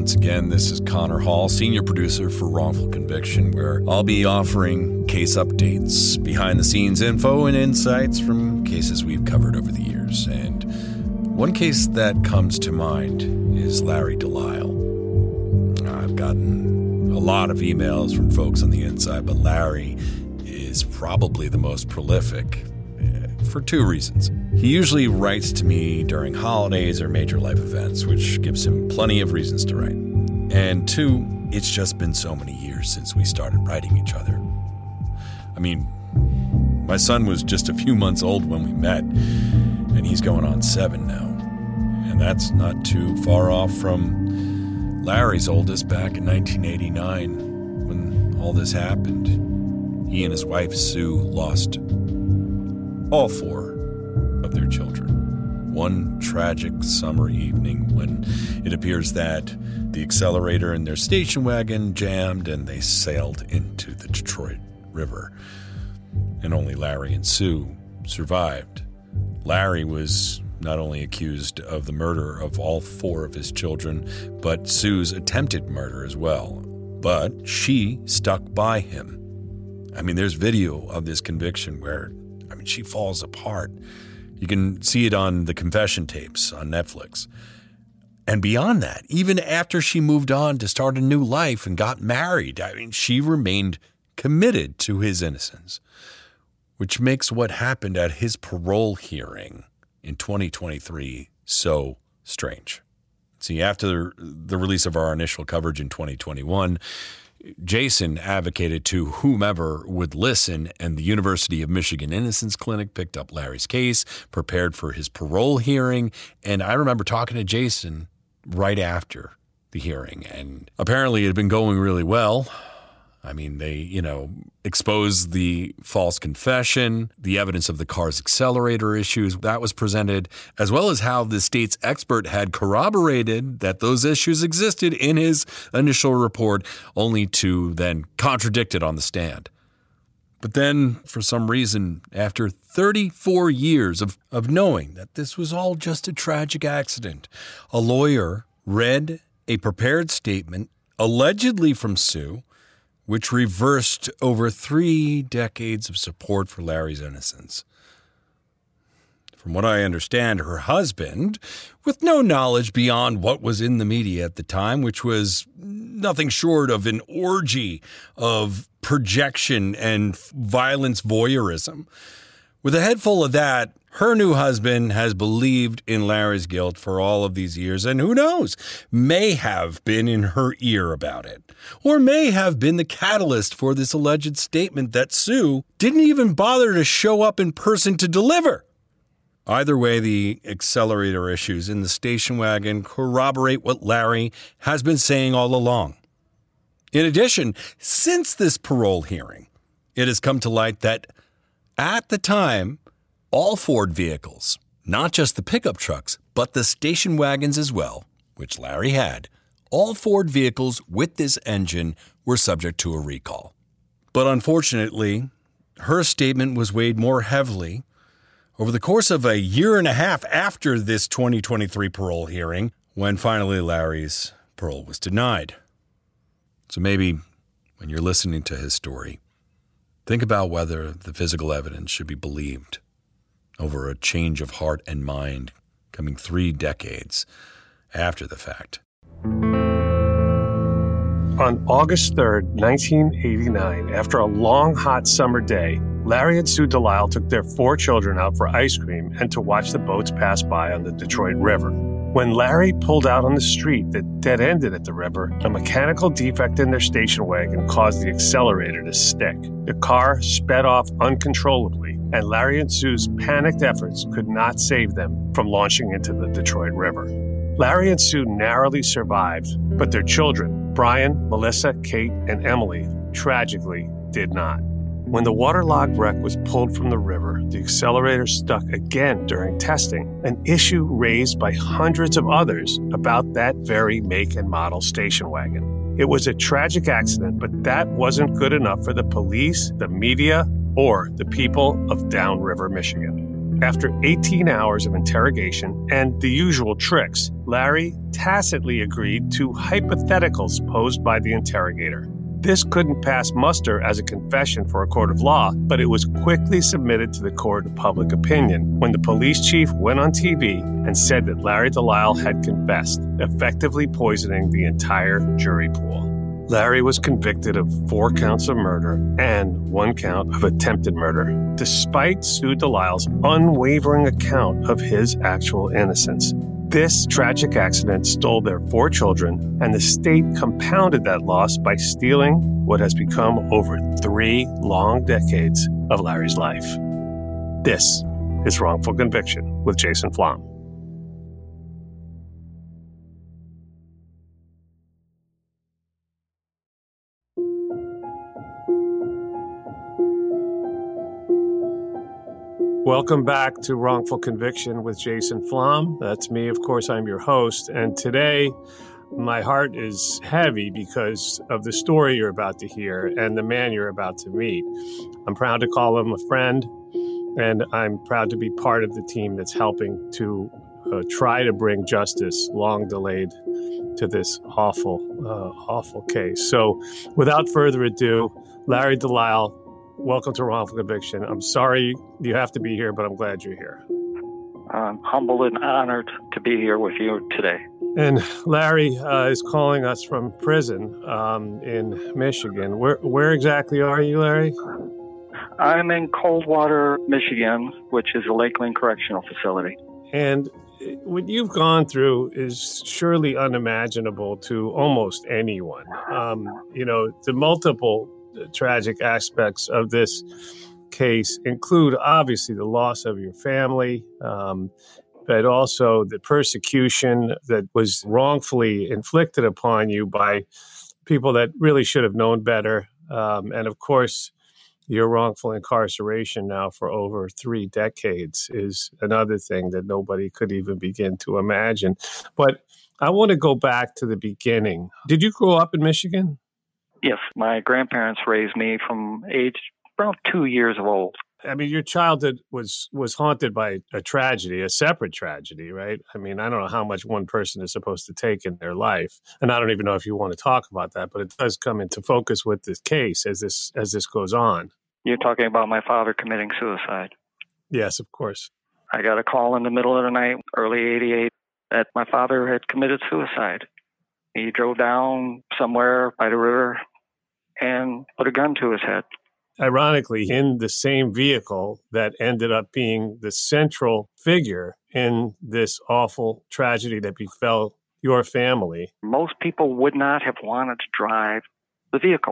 Once again, this is Connor Hall, senior producer for Wrongful Conviction, where I'll be offering case updates, behind-the-scenes info, and insights from cases we've covered over the years. And one case that comes to mind is Larry Delisle. I've gotten a lot of emails from folks on the inside, but Larry is probably the most prolific for two reasons. He usually writes to me during holidays or major life events, which gives him plenty of reasons to write. And two, it's just been so many years since we started writing each other. I mean, my son was just a few months old when we met, and he's going on 7 now. And that's not too far off from Larry's oldest back in 1989 when all this happened. He and his wife, Sue, lost all 4 of their children. One tragic summer evening when it appears that the accelerator in their station wagon jammed and they sailed into the Detroit River. And only Larry and Sue survived. Larry was not only accused of the murder of all 4 of his children, but Sue's attempted murder as well. But she stuck by him. I mean, there's video of this conviction where she falls apart. You can see it on the confession tapes on Netflix. And beyond that, even after she moved on to start a new life and got married, she remained committed to his innocence, which makes what happened at his parole hearing in 2023 so strange. See, after the release of our initial coverage in 2021, Jason advocated to whomever would listen, and the University of Michigan Innocence Clinic picked up Larry's case, prepared for his parole hearing. And I remember talking to Jason right after the hearing, and apparently it had been going really well. I mean, they, exposed the false confession, the evidence of the car's accelerator issues that was presented, as well as how the state's expert had corroborated that those issues existed in his initial report, only to then contradict it on the stand. But then, for some reason, after 34 years of knowing that this was all just a tragic accident, a lawyer read a prepared statement, allegedly from Sue, which reversed over 3 decades of support for Larry's innocence. From what I understand, her husband, with no knowledge beyond what was in the media at the time, which was nothing short of an orgy of projection and violence voyeurism, with a head full of that, her new husband has believed in Larry's guilt for all of these years, and who knows, may have been in her ear about it, or may have been the catalyst for this alleged statement that Sue didn't even bother to show up in person to deliver. Either way, the accelerator issues in the station wagon corroborate what Larry has been saying all along. In addition, since this parole hearing, it has come to light that at the time, all Ford vehicles, not just the pickup trucks, but the station wagons as well, which Larry had, all Ford vehicles with this engine were subject to a recall. But unfortunately, her statement was weighed more heavily over the course of a year and a half after this 2023 parole hearing, when finally Larry's parole was denied. So maybe when you're listening to his story, think about whether the physical evidence should be believed over a change of heart and mind coming 3 decades after the fact. On August 3rd, 1989, after a long, hot summer day, Larry and Sue Delisle took their 4 children out for ice cream and to watch the boats pass by on the Detroit River. When Larry pulled out on the street that dead-ended at the river, a mechanical defect in their station wagon caused the accelerator to stick. The car sped off uncontrollably, and Larry and Sue's panicked efforts could not save them from launching into the Detroit River. Larry and Sue narrowly survived, but their children, Brian, Melissa, Kate, and Emily, tragically did not. When the waterlogged wreck was pulled from the river, the accelerator stuck again during testing, an issue raised by hundreds of others about that very make and model station wagon. It was a tragic accident, but that wasn't good enough for the police, the media, or the people of Downriver, Michigan. After 18 hours of interrogation and the usual tricks, Larry tacitly agreed to hypotheticals posed by the interrogator. This couldn't pass muster as a confession for a court of law, but it was quickly submitted to the court of public opinion when the police chief went on TV and said that Larry Delisle had confessed, effectively poisoning the entire jury pool. Larry was convicted of 4 counts of murder and 1 count of attempted murder, despite Sue Delisle's unwavering account of his actual innocence. This tragic accident stole their 4 children, and the state compounded that loss by stealing what has become over 3 long decades of Larry's life. This is Wrongful Conviction with Jason Flom. Welcome back to Wrongful Conviction with Jason Flom. That's me, of course, I'm your host. And today, my heart is heavy because of the story you're about to hear and the man you're about to meet. I'm proud to call him a friend, and I'm proud to be part of the team that's helping to try to bring justice, long delayed, to this awful case. So without further ado, Larry Delisle, welcome to Wrongful Conviction. I'm sorry you have to be here, but I'm glad you're here. I'm humbled and honored to be here with you today. And Larry is calling us from prison in Michigan. Where exactly are you, Larry? I'm in Coldwater, Michigan, which is a Lakeland Correctional Facility. And what you've gone through is surely unimaginable to almost anyone. The multiple tragic aspects of this case include obviously the loss of your family, but also the persecution that was wrongfully inflicted upon you by people that really should have known better. And of course, your wrongful incarceration now for over 3 decades is another thing that nobody could even begin to imagine. But I want to go back to the beginning. Did you grow up in Michigan? Yes, my grandparents raised me from age around 2 years old. I mean, your childhood was haunted by a tragedy, a separate tragedy, right? I mean, I don't know how much one person is supposed to take in their life. And I don't even know if you want to talk about that, but it does come into focus with this case as this goes on. You're talking about my father committing suicide. Yes, of course. I got a call in the middle of the night, early 88, that my father had committed suicide. He drove down somewhere by the river and put a gun to his head. Ironically, in the same vehicle that ended up being the central figure in this awful tragedy that befell your family. Most people would not have wanted to drive the vehicle.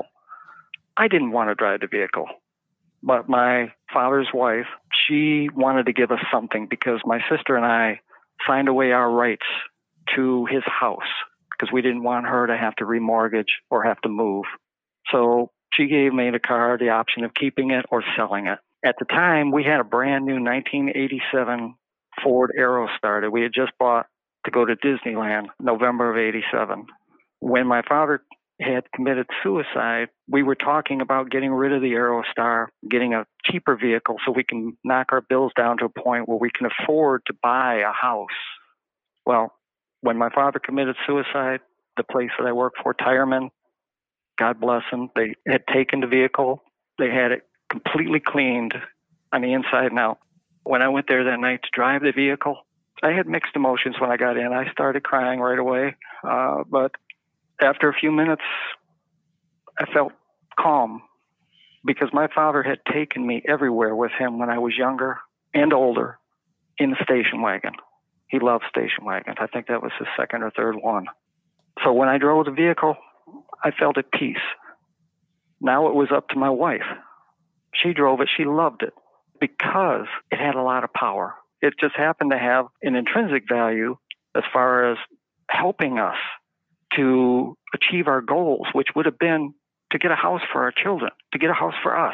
I didn't want to drive the vehicle. But my father's wife, she wanted to give us something because my sister and I signed away our rights to his house because we didn't want her to have to remortgage or have to move. So she gave me the car, the option of keeping it or selling it. At the time, we had a brand new 1987 Ford Aerostar that we had just bought to go to Disneyland, November of 87. When my father had committed suicide, we were talking about getting rid of the Aerostar, getting a cheaper vehicle so we can knock our bills down to a point where we can afford to buy a house. Well, when my father committed suicide, the place that I work for, Tireman, God bless them, they had taken the vehicle. They had it completely cleaned on the inside and out. When I went there that night to drive the vehicle, I had mixed emotions when I got in. I started crying right away. But after a few minutes, I felt calm because my father had taken me everywhere with him when I was younger and older in the station wagon. He loved station wagons. I think that was his second or third one. So when I drove the vehicle, I felt at peace. Now it was up to my wife. She drove it. She loved it because it had a lot of power. It just happened to have an intrinsic value as far as helping us to achieve our goals, which would have been to get a house for our children, to get a house for us.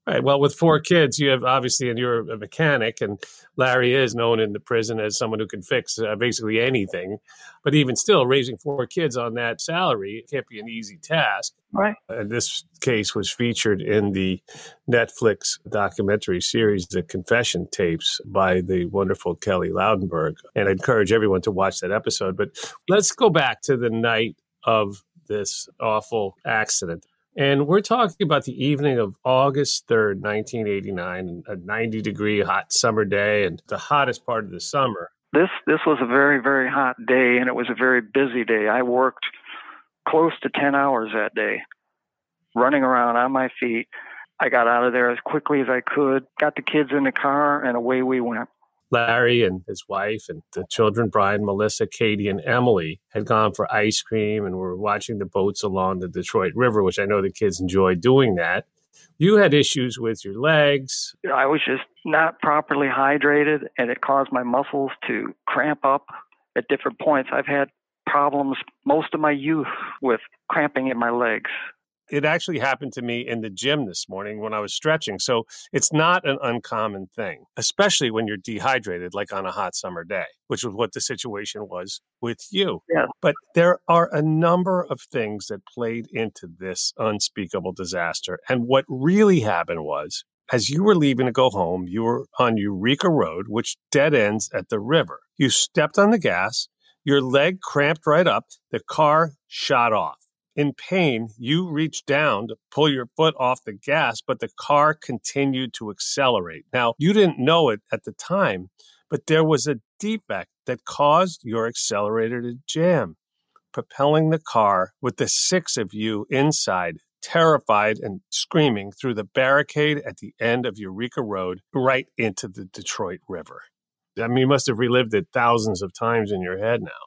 Right. Well, with 4 kids, you have obviously, and you're a mechanic, and Larry is known in the prison as someone who can fix basically anything. But even still, raising 4 kids on that salary can't be an easy task. Right. And this case was featured in the Netflix documentary series, The Confession Tapes, by the wonderful Kelly Loudenberg. And I encourage everyone to watch that episode. But let's go back to the night of this awful accident. And we're talking about the evening of August 3rd, 1989, a 90-degree hot summer day and the hottest part of the summer. This was a very, very hot day, and it was a very busy day. I worked close to 10 hours that day, running around on my feet. I got out of there as quickly as I could, got the kids in the car, and away we went. Larry and his wife and the children, Brian, Melissa, Katie, and Emily, had gone for ice cream and were watching the boats along the Detroit River, which I know the kids enjoy doing that. You had issues with your legs. I was just not properly hydrated, and it caused my muscles to cramp up at different points. I've had problems most of my youth with cramping in my legs. It actually happened to me in the gym this morning when I was stretching. So it's not an uncommon thing, especially when you're dehydrated, like on a hot summer day, which was what the situation was with you. Yeah. But there are a number of things that played into this unspeakable disaster. And what really happened was, as you were leaving to go home, you were on Eureka Road, which dead ends at the river. You stepped on the gas, your leg cramped right up, the car shot off. In pain, you reached down to pull your foot off the gas, but the car continued to accelerate. Now, you didn't know it at the time, but there was a defect that caused your accelerator to jam, propelling the car with the 6 of you inside, terrified and screaming through the barricade at the end of Eureka Road right into the Detroit River. I mean, you must have relived it thousands of times in your head now.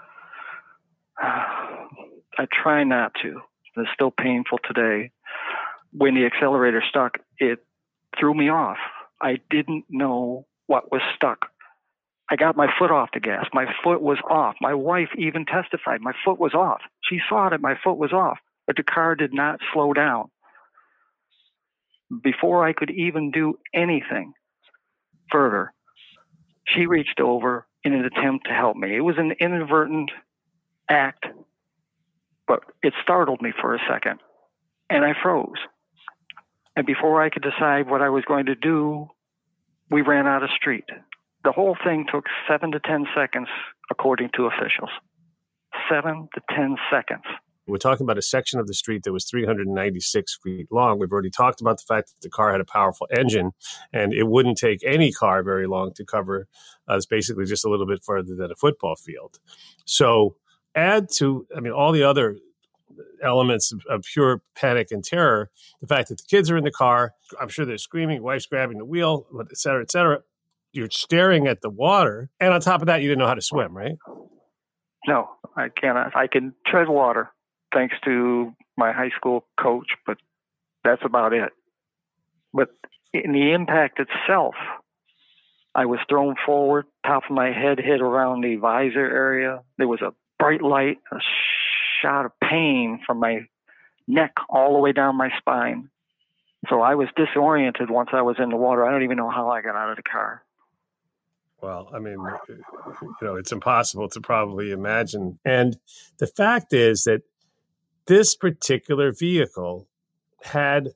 I try not to. It's still painful today. When the accelerator stuck, it threw me off. I didn't know what was stuck. I got my foot off the gas. My foot was off. My wife even testified my foot was off. She saw that my foot was off, but the car did not slow down. Before I could even do anything further, she reached over in an attempt to help me. It was an inadvertent act, but it startled me for a second, and I froze. And before I could decide what I was going to do, we ran out of street. The whole thing took 7 to 10 seconds, according to officials. 7 to 10 seconds. We're talking about a section of the street that was 396 feet long. We've already talked about the fact that the car had a powerful engine, and it wouldn't take any car very long to cover it's basically just a little bit further than a football field. So add to, all the other elements of pure panic and terror, the fact that the kids are in the car, I'm sure they're screaming, wife's grabbing the wheel, et cetera, et cetera. You're staring at the water. And on top of that, you didn't know how to swim, right? No, I cannot. I can tread water thanks to my high school coach, but that's about it. But in the impact itself, I was thrown forward, top of my head hit around the visor area. There was a bright light, a shot of pain from my neck all the way down my spine. So I was disoriented once I was in the water. I don't even know how I got out of the car. Well, it's impossible to probably imagine. And the fact is that this particular vehicle had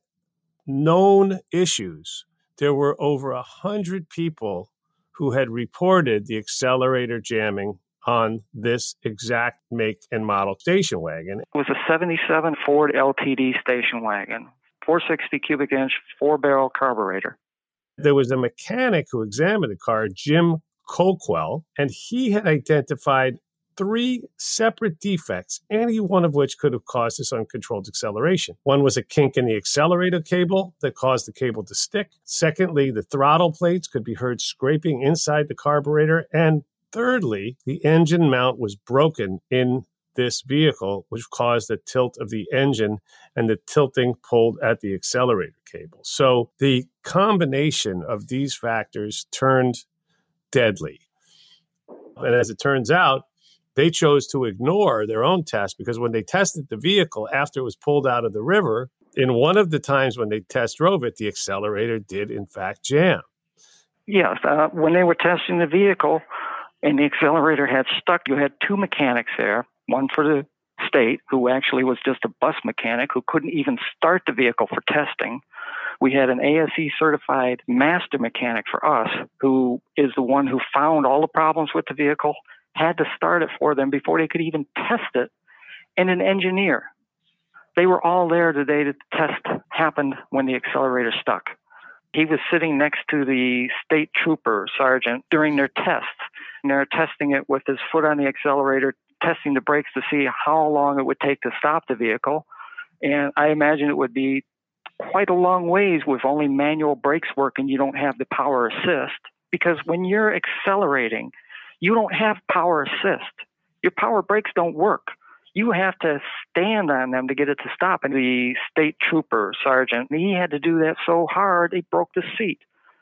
known issues. There were over 100 people who had reported the accelerator jamming on this exact make and model station wagon. It was a 77 Ford LTD station wagon, 460 cubic inch, 4-barrel carburetor. There was a mechanic who examined the car, Jim Colquell, and he had identified 3 separate defects, any one of which could have caused this uncontrolled acceleration. One was a kink in the accelerator cable that caused the cable to stick. Secondly, the throttle plates could be heard scraping inside the carburetor. And thirdly, the engine mount was broken in this vehicle, which caused the tilt of the engine, and the tilting pulled at the accelerator cable. So the combination of these factors turned deadly. And as it turns out, they chose to ignore their own test, because when they tested the vehicle after it was pulled out of the river, in one of the times when they test drove it, the accelerator did in fact jam. Yes, when they were testing the vehicle and the accelerator had stuck, you had two mechanics there, one for the state, who actually was just a bus mechanic who couldn't even start the vehicle for testing. We had an ASE certified master mechanic for us, who is the one who found all the problems with the vehicle, had to start it for them before they could even test it, and an engineer. They were all there the day that the test happened when the accelerator stuck. He was sitting next to the state trooper sergeant during their tests. And they're testing it with his foot on the accelerator, testing the brakes to see how long it would take to stop the vehicle. And I imagine it would be quite a long ways with only manual brakes working. You don't have the power assist, because when you're accelerating, you don't have power assist. Your power brakes don't work. You have to stand on them to get it to stop. And the state trooper sergeant, he had to do that so hard, he broke the seat.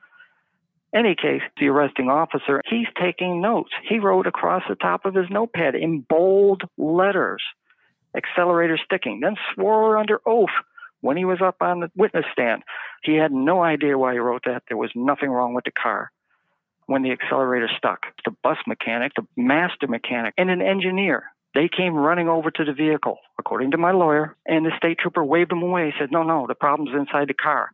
Any case, the arresting officer, he's taking notes. He wrote across the top of his notepad in bold letters, accelerator sticking, then swore under oath when he was up on the witness stand. He had no idea why he wrote that. There was nothing wrong with the car when the accelerator stuck. The bus mechanic, the master mechanic, and an engineer, they came running over to the vehicle, according to my lawyer, and the state trooper waved them away. He said, no, the problem's inside the car.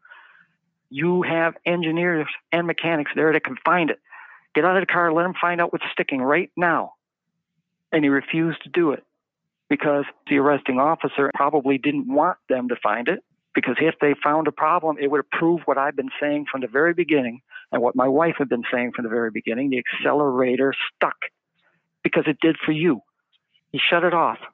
You have engineers and mechanics there that can find it. Get out of the car, let them find out what's sticking right now. And he refused to do it because the arresting officer probably didn't want them to find it, because if they found a problem, it would prove what I've been saying from the very beginning and what my wife had been saying from the very beginning. The accelerator stuck because it did for you. He shut it off.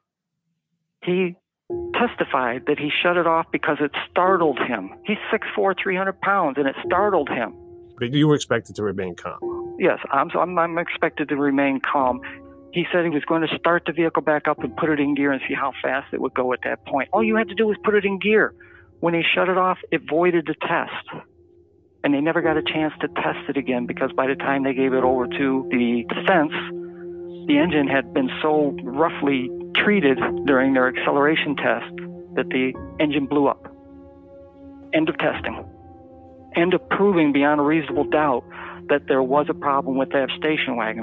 He testified that he shut it off because it startled him. He's 6'4", 300 pounds, and it startled him. But you were expected to remain calm. Yes, I'm expected to remain calm. He said he was going to start the vehicle back up and put it in gear and see how fast it would go at that point. All you had to do was put it in gear. When he shut it off, it voided the test. And they never got a chance to test it again, because by the time they gave it over to the defense, the engine had been so roughly treated during their acceleration test that the engine blew up. End of testing. End of proving beyond a reasonable doubt that there was a problem with that station wagon.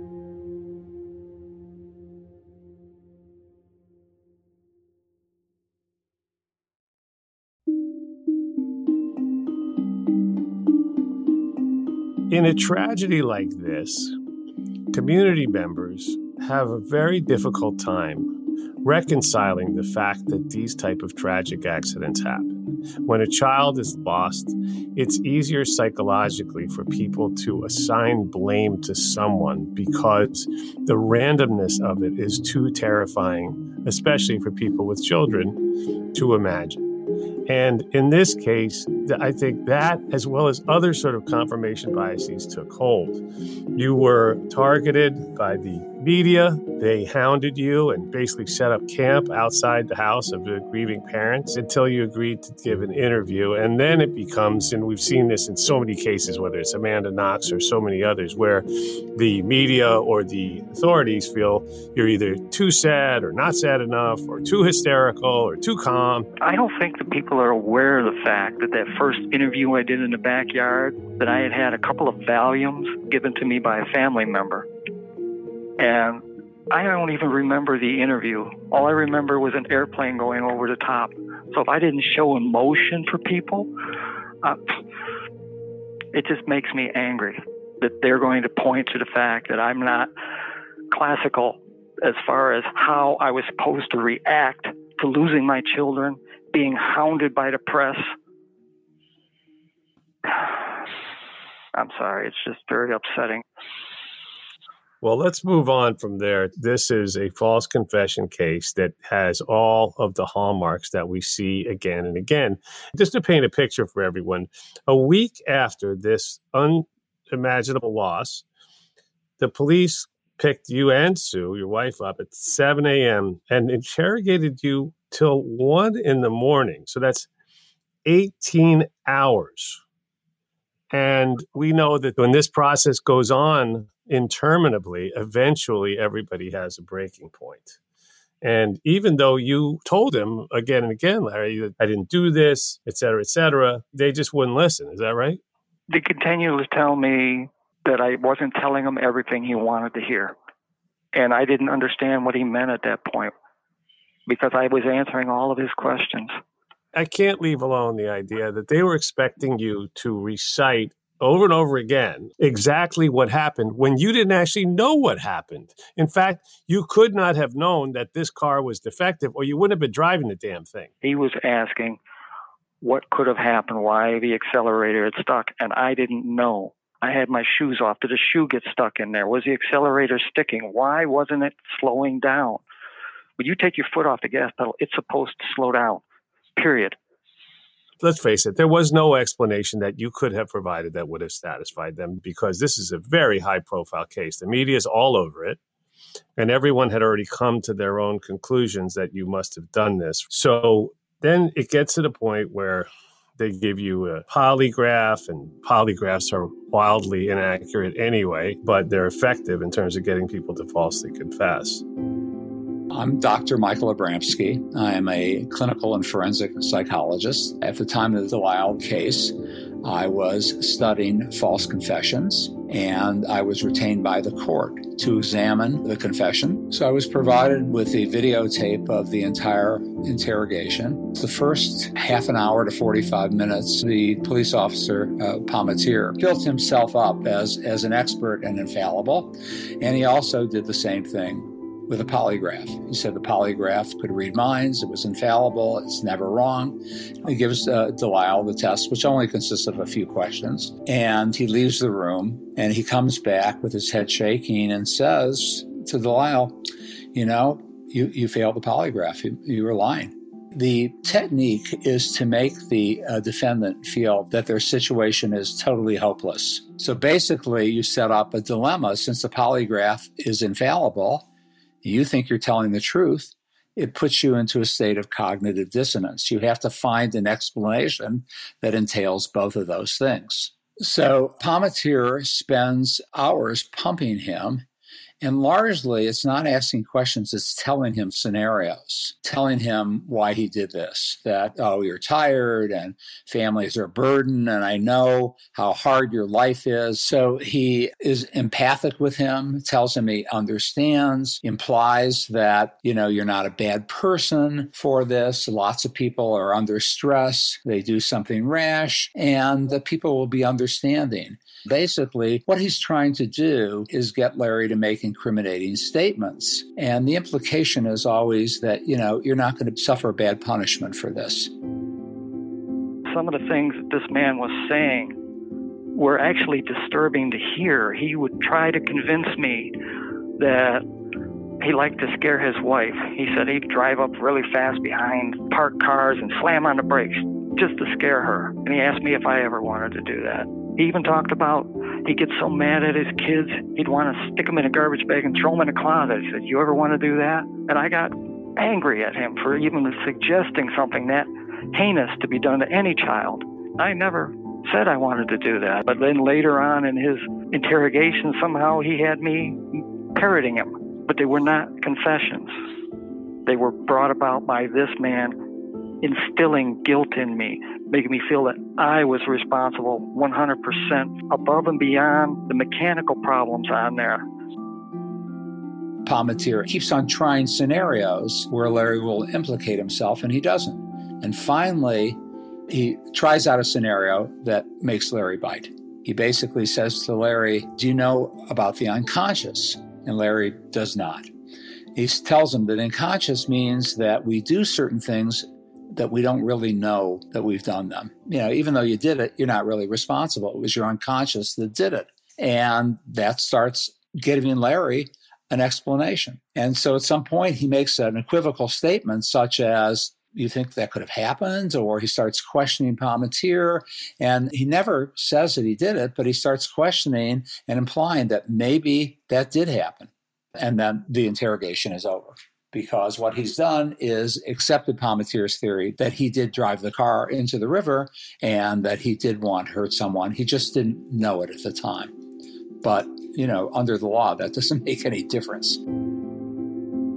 In a tragedy like this, community members have a very difficult time reconciling the fact that these type of tragic accidents happen. When a child is lost, it's easier psychologically for people to assign blame to someone because the randomness of it is too terrifying, especially for people with children, to imagine. And in this case, I think that, as well as other sort of confirmation biases, took hold. You were targeted by the media. They hounded you and basically set up camp outside the house of the grieving parents until you agreed to give an interview. And then it becomes, and we've seen this in so many cases, whether it's Amanda Knox or so many others, where the media or the authorities feel you're either too sad or not sad enough or too hysterical or too calm. I don't think the people are aware of the fact that first interview I did in the backyard, that I had a couple of Valiums given to me by a family member. And I don't even remember the interview. All I remember was an airplane going over the top. So if I didn't show emotion for people, it just makes me angry that they're going to point to the fact that I'm not classical as far as how I was supposed to react to losing my children, being hounded by the press. I'm sorry, it's just very upsetting. Well, let's move on from there. This is a false confession case that has all of the hallmarks that we see again and again. Just to paint a picture for everyone, a week after this unimaginable loss, the police picked you and Sue, your wife, up at 7 a.m. and interrogated you till 1 a.m. So that's 18 hours. And we know that when this process goes on interminably, eventually everybody has a breaking point. And even though you told him again and again, Larry, that I didn't do this, et cetera, they just wouldn't listen. Is that right? They continued to tell me that I wasn't telling him everything he wanted to hear. And I didn't understand what he meant at that point because I was answering all of his questions. I can't leave alone the idea that they were expecting you to recite over and over again exactly what happened when you didn't actually know what happened. In fact, you could not have known that this car was defective or you wouldn't have been driving the damn thing. He was asking what could have happened, why the accelerator had stuck, and I didn't know. I had my shoes off. Did a shoe get stuck in there? Was the accelerator sticking? Why wasn't it slowing down? When you take your foot off the gas pedal, it's supposed to slow down, period. Let's face it, there was no explanation that you could have provided that would have satisfied them because this is a very high-profile case. The media is all over it, and everyone had already come to their own conclusions that you must have done this. So then it gets to the point where they give you a polygraph, and polygraphs are wildly inaccurate anyway, but they're effective in terms of getting people to falsely confess. I'm Dr. Michael Abramsky. I am a clinical and forensic psychologist. At the time of the Delisle case, I was studying false confessions, and I was retained by the court to examine the confession. So I was provided with a videotape of the entire interrogation. The first half an hour to 45 minutes, the police officer, Palmatier, built himself up as an expert and infallible, and he also did the same thing with a polygraph. He said the polygraph could read minds, it was infallible, it's never wrong. He gives Delisle the test, which only consists of a few questions, and he leaves the room, and he comes back with his head shaking and says to Delisle, you failed the polygraph, you were lying. The technique is to make the defendant feel that their situation is totally hopeless. So basically, you set up a dilemma. Since the polygraph is infallible, you think you're telling the truth, it puts you into a state of cognitive dissonance. You have to find an explanation that entails both of those things. So Palmatier spends hours pumping him, and largely it's not asking questions, it's telling him scenarios, telling him why he did this, that, you're tired and families are a burden, and I know how hard your life is. So he is empathic with him, tells him he understands, implies that, you're not a bad person for this. Lots of people are under stress. They do something rash, and the people will be understanding. Basically, what he's trying to do is get Larry to make incriminating statements. And the implication is always that, you're not going to suffer bad punishment for this. Some of the things that this man was saying were actually disturbing to hear. He would try to convince me that he liked to scare his wife. He said he'd drive up really fast behind parked cars and slam on the brakes just to scare her. And he asked me if I ever wanted to do that. He even talked about he'd get so mad at his kids, he'd want to stick them in a garbage bag and throw them in a closet. He said, you ever want to do that? And I got angry at him for even suggesting something that heinous to be done to any child. I never said I wanted to do that. But then later on in his interrogation, somehow he had me parroting him. But they were not confessions. They were brought about by this man instilling guilt in me, making me feel that I was responsible 100% above and beyond the mechanical problems on there. Palmatier keeps on trying scenarios where Larry will implicate himself, and he doesn't. And finally, he tries out a scenario that makes Larry bite. He basically says to Larry, do you know about the unconscious? And Larry does not. He tells him that unconscious means that we do certain things that we don't really know that we've done them. Even though you did it, you're not really responsible. It was your unconscious that did it. And that starts giving Larry an explanation. And so at some point, he makes an equivocal statement such as, you think that could have happened? Or he starts questioning Palmatier. And he never says that he did it, but he starts questioning and implying that maybe that did happen. And then the interrogation is over. Because what he's done is accepted Palmatier's theory that he did drive the car into the river and that he did want to hurt someone. He just didn't know it at the time. But, under the law, that doesn't make any difference. The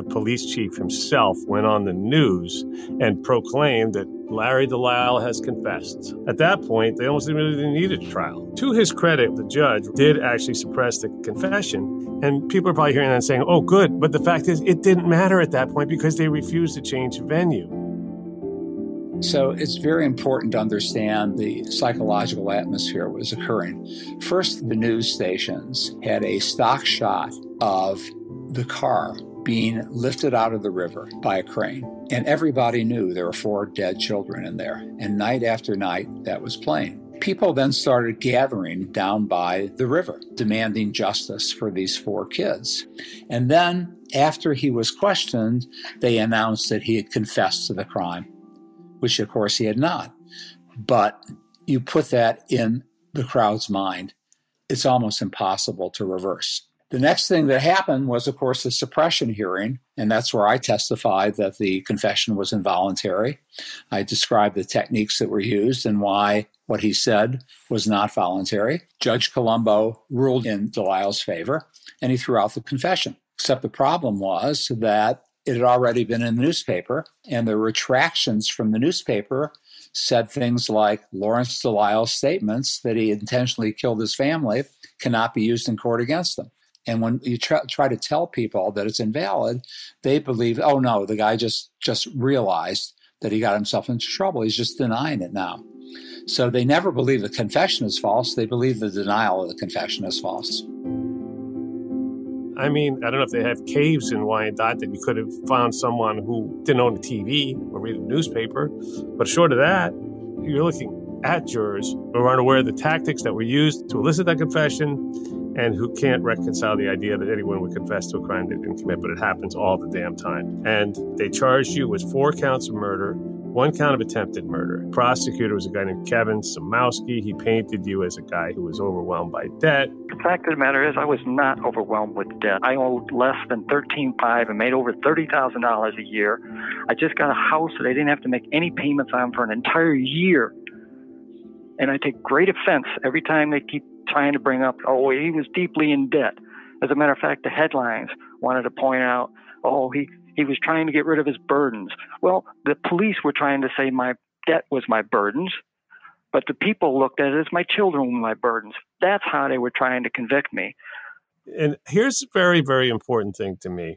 police chief himself went on the news and proclaimed that Larry Delisle has confessed. At that point, they almost didn't really need a trial. To his credit, the judge did actually suppress the confession. And people are probably hearing that and saying, oh, good. But the fact is, it didn't matter at that point because they refused to change venue. So it's very important to understand the psychological atmosphere that was occurring. First, the news stations had a stock shot of the car being lifted out of the river by a crane. And everybody knew there were 4 dead children in there. And night after night, that was playing. People then started gathering down by the river, demanding justice for these 4 kids. And then, after he was questioned, they announced that he had confessed to the crime, which of course he had not. But you put that in the crowd's mind, it's almost impossible to reverse. The next thing that happened was, of course, the suppression hearing, and that's where I testified that the confession was involuntary. I described the techniques that were used and why what he said was not voluntary. Judge Colombo ruled in Delisle's favor, and he threw out the confession. Except the problem was that it had already been in the newspaper, and the retractions from the newspaper said things like Lawrence Delisle's statements that he intentionally killed his family cannot be used in court against him. And when you try to tell people that it's invalid, they believe, oh no, the guy just realized that he got himself into trouble. He's just denying it now. So they never believe the confession is false. They believe the denial of the confession is false. I mean, I don't know if they have caves in Wyandotte that you could have found someone who didn't own a TV or read a newspaper. But short of that, you're looking at jurors who aren't aware of the tactics that were used to elicit that confession and who can't reconcile the idea that anyone would confess to a crime they didn't commit, but it happens all the damn time. And they charged you with 4 counts of murder, 1 count of attempted murder. The prosecutor was a guy named Kevin Samowski. He painted you as a guy who was overwhelmed by debt. The fact of the matter is I was not overwhelmed with debt. I owed less than $13,500 and made over $30,000 a year. I just got a house that I didn't have to make any payments on for an entire year. And I take great offense every time they keep trying to bring up, oh, he was deeply in debt. As a matter of fact, the headlines wanted to point out, oh, he was trying to get rid of his burdens. Well, the police were trying to say my debt was my burdens, but the people looked at it as my children were my burdens. That's how they were trying to convict me. And here's a very, very important thing to me.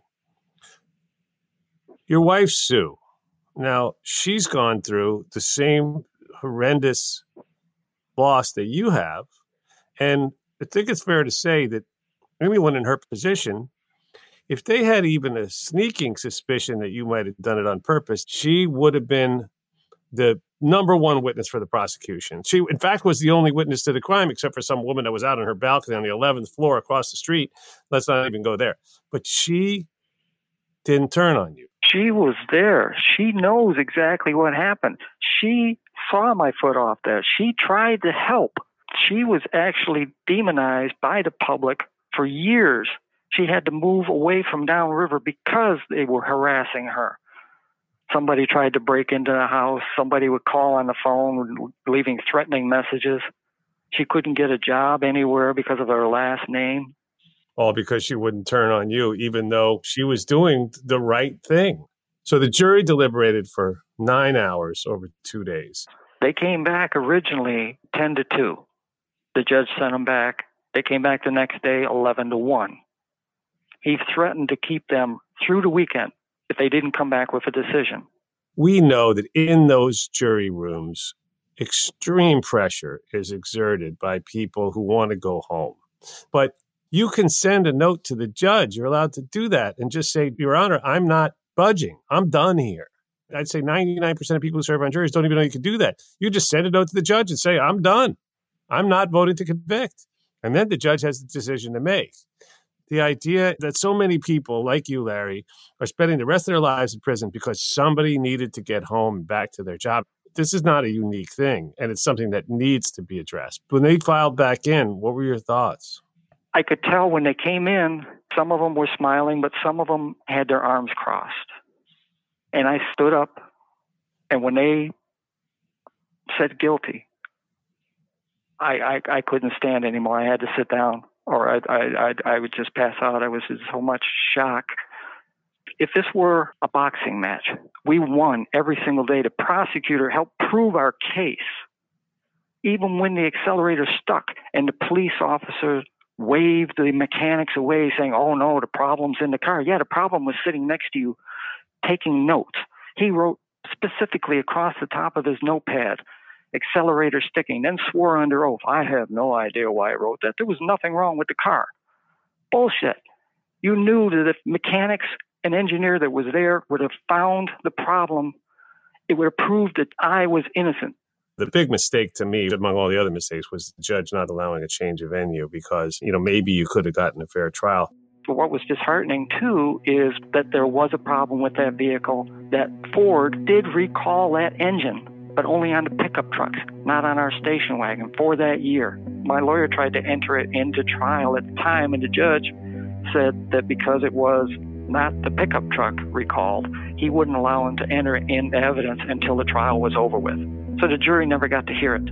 Your wife, Sue, now she's gone through the same horrendous loss that you have. And I think it's fair to say that anyone in her position, if they had even a sneaking suspicion that you might have done it on purpose, she would have been the number one witness for the prosecution. She, in fact, was the only witness to the crime, except for some woman that was out on her balcony on the 11th floor across the street. Let's not even go there. But she didn't turn on you. She was there. She knows exactly what happened. She saw my foot off there. She tried to help. She was actually demonized by the public for years. She had to move away from downriver because they were harassing her. Somebody tried to break into the house. Somebody would call on the phone, leaving threatening messages. She couldn't get a job anywhere because of her last name. All because she wouldn't turn on you, even though she was doing the right thing. So the jury deliberated for 9 hours over 2 days. They came back originally 10-2. The judge sent them back. They came back the next day 11-1. He threatened to keep them through the weekend if they didn't come back with a decision. We know that in those jury rooms, extreme pressure is exerted by people who want to go home. But you can send a note to the judge. You're allowed to do that and just say, Your Honor, I'm not budging. I'm done here. I'd say 99% of people who serve on juries don't even know you can do that. You just send a note to the judge and say, I'm done. I'm not voting to convict. And then the judge has the decision to make. The idea that so many people like you, Larry, are spending the rest of their lives in prison because somebody needed to get home and back to their job. This is not a unique thing, and it's something that needs to be addressed. When they filed back in, what were your thoughts? I could tell when they came in, some of them were smiling, but some of them had their arms crossed. And I stood up, and when they said guilty, I couldn't stand anymore. I had to sit down, or I would just pass out. I was in so much shock. If this were a boxing match, we won every single day. The prosecutor helped prove our case. Even when the accelerator stuck and the police officer waved the mechanics away saying, oh no, the problem's in the car. Yeah, the problem was sitting next to you taking notes. He wrote specifically across the top of his notepad, accelerator sticking, then swore under oath, I have no idea why I wrote that. There was nothing wrong with the car. Bullshit. You knew that if mechanics and engineer that was there would have found the problem, it would have proved that I was innocent. The big mistake to me, among all the other mistakes, was the judge not allowing a change of venue because, maybe you could have gotten a fair trial. But what was disheartening, too, is that there was a problem with that vehicle, that Ford did recall that engine, but only on the pickup trucks, not on our station wagon for that year. My lawyer tried to enter it into trial at the time, and the judge said that because it was not the pickup truck recalled, he wouldn't allow him to enter in evidence until the trial was over with. So the jury never got to hear it.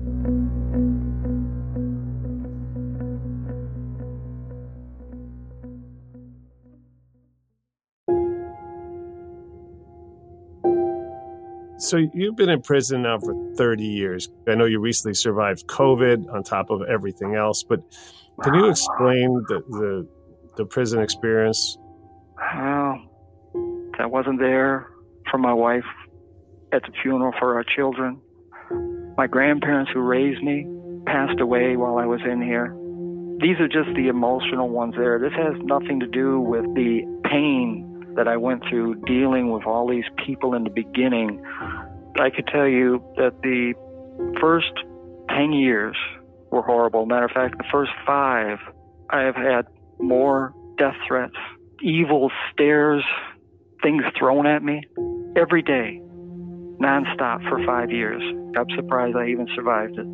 So you've been in prison now for 30 years. I know you recently survived COVID on top of everything else, but can you explain the prison experience? Well, I wasn't there for my wife at the funeral for our children. My grandparents who raised me passed away while I was in here. These are just the emotional ones there. This has nothing to do with the pain that I went through dealing with all these people in the beginning. I could tell you that the first 10 years were horrible. Matter of fact, the first 5, I have had more death threats, evil stares, things thrown at me every day, nonstop for 5 years. I'm surprised I even survived it.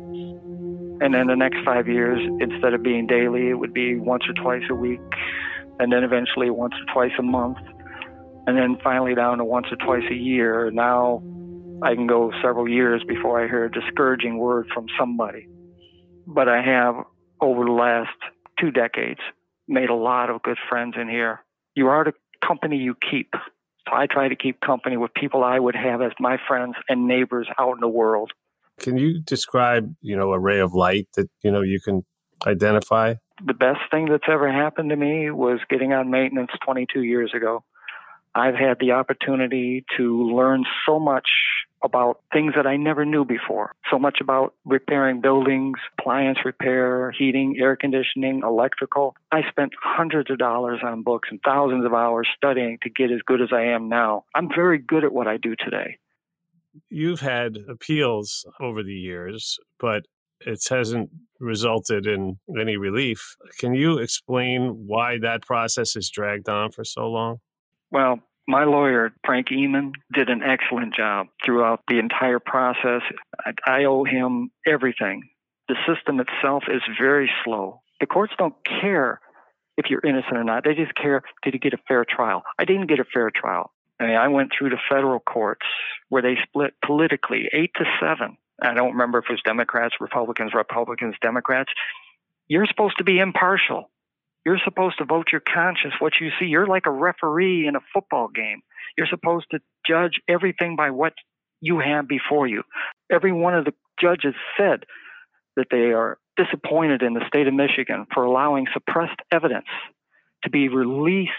And then the next 5 years, instead of being daily, it would be once or twice a week, and then eventually once or twice a month, and then finally down to once or twice a year. Now I can go several years before I hear a discouraging word from somebody. But I have, over the last 2 decades, made a lot of good friends in here. You are the company you keep. So I try to keep company with people I would have as my friends and neighbors out in the world. Can you describe, a ray of light that, you can identify? The best thing that's ever happened to me was getting on maintenance 22 years ago. I've had the opportunity to learn so much about things that I never knew before. So much about repairing buildings, appliance repair, heating, air conditioning, electrical. I spent hundreds of dollars on books and thousands of hours studying to get as good as I am now. I'm very good at what I do today. You've had appeals over the years, but it hasn't resulted in any relief. Can you explain why that process has dragged on for so long? Well, my lawyer, Frank Eman, did an excellent job throughout the entire process. I owe him everything. The system itself is very slow. The courts don't care if you're innocent or not. They just care, did you get a fair trial? I didn't get a fair trial. I went through the federal courts where they split politically 8-7. I don't remember if it was Democrats, Republicans, Democrats. You're supposed to be impartial. You're supposed to vote your conscience, what you see. You're like a referee in a football game. You're supposed to judge everything by what you have before you. Every one of the judges said that they are disappointed in the state of Michigan for allowing suppressed evidence to be released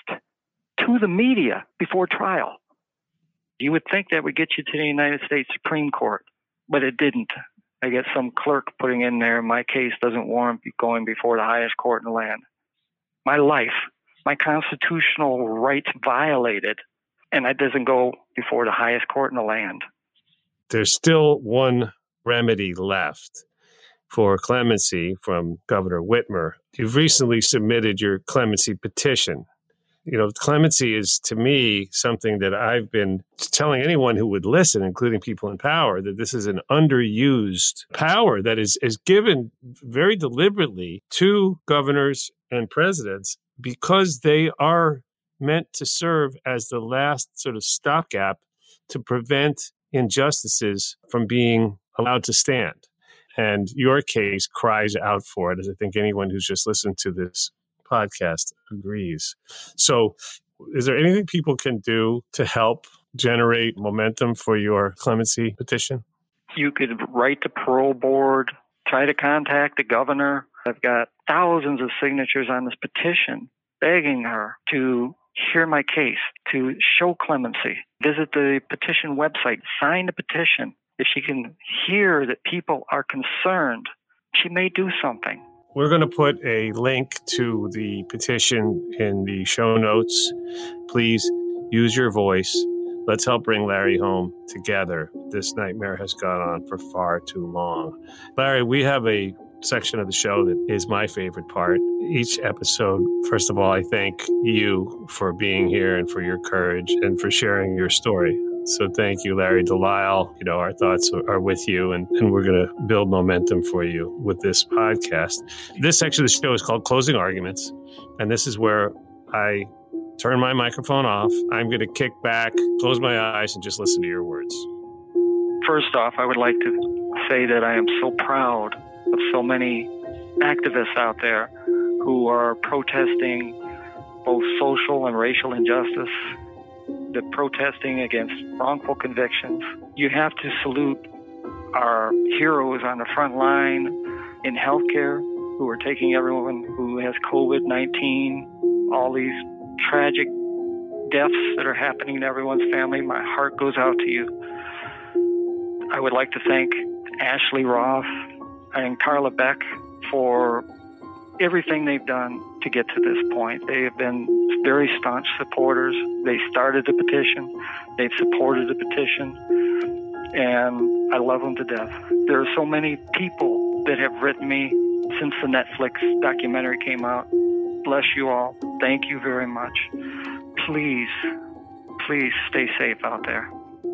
to the media before trial. You would think that would get you to the United States Supreme Court, but it didn't. I get some clerk putting in there, my case doesn't warrant going before the highest court in the land. My life, my constitutional rights violated, and that doesn't go before the highest court in the land. There's still one remedy left for clemency from Governor Whitmer. You've recently submitted your clemency petition. Clemency is, to me, something that I've been telling anyone who would listen, including people in power, that this is an underused power that is given very deliberately to governors and presidents because they are meant to serve as the last sort of stopgap to prevent injustices from being allowed to stand. And your case cries out for it, as I think anyone who's just listened to this podcast agrees. So Is there anything people can do to help generate momentum for your clemency petition? You could write the parole board, try to contact the governor. I've got thousands of signatures on this petition begging her to hear my case, to show clemency. Visit the petition website, sign the petition. If she can hear that people are concerned, she may do something. We're going to put a link to the petition in the show notes. Please use your voice. Let's help bring Larry home together. This nightmare has gone on for far too long. Larry, we have a section of the show that is my favorite part. Each episode, first of all, I thank you for being here and for your courage and for sharing your story. So thank you, Larry Delisle. Our thoughts are with you, and we're going to build momentum for you with this podcast. This section of the show is called Closing Arguments, and this is where I turn my microphone off. I'm going to kick back, close my eyes, and just listen to your words. First off, I would like to say that I am so proud of so many activists out there who are protesting both social and racial injustice. They're protesting against wrongful convictions. You have to salute our heroes on the front line in healthcare who are taking everyone who has COVID-19, all these tragic deaths that are happening to everyone's family. My heart goes out to you. I would like to thank Ashley Roth and Carla Beck for everything they've done to get to this point. They have been very staunch supporters. They started the petition. They've supported the petition. And I love them to death. There are so many people that have written me since the Netflix documentary came out. Bless you all. Thank you very much. Please, please stay safe out there.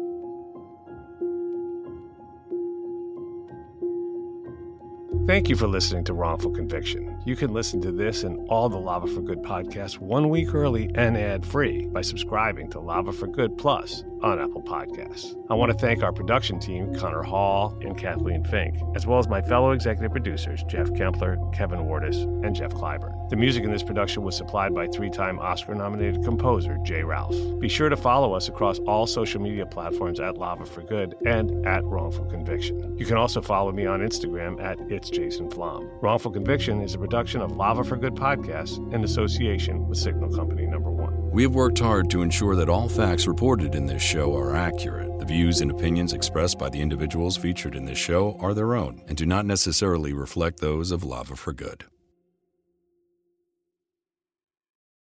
Thank you for listening to Wrongful Conviction. You can listen to this and all the Lava for Good podcasts 1 week early and ad-free by subscribing to Lava for Good Plus on Apple Podcasts. I want to thank our production team, Connor Hall and Kathleen Fink, as well as my fellow executive producers, Jeff Kempler, Kevin Wardis, and Jeff Clyburn. The music in this production was supplied by 3-time Oscar-nominated composer Jay Ralph. Be sure to follow us across all social media platforms at Lava for Good and at Wrongful Conviction. You can also follow me on Instagram at It's Jason Flom. Wrongful Conviction is a production of Lava for Good Podcasts in association with Signal Company No. 1. We have worked hard to ensure that all facts reported in this show are accurate. The views and opinions expressed by the individuals featured in this show are their own and do not necessarily reflect those of Lava for Good.